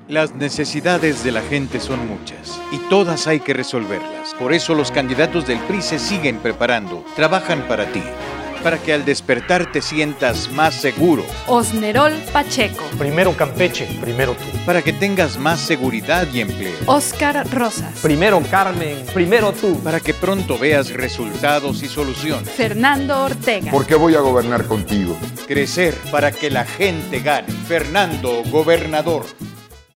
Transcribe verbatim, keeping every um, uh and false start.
Las necesidades de la gente son muchas y todas hay que resolverlas. Por eso los candidatos del P R I se siguen preparando, trabajan para ti, para que al despertar te sientas más seguro. Osnerol Pacheco. Primero Campeche, primero tú. Para que tengas más seguridad y empleo. Oscar Rosas. Primero Carmen, primero tú. Para que pronto veas resultados y soluciones. Fernando Ortega. ¿Por qué voy a gobernar contigo? Crecer para que la gente gane. Fernando, gobernador.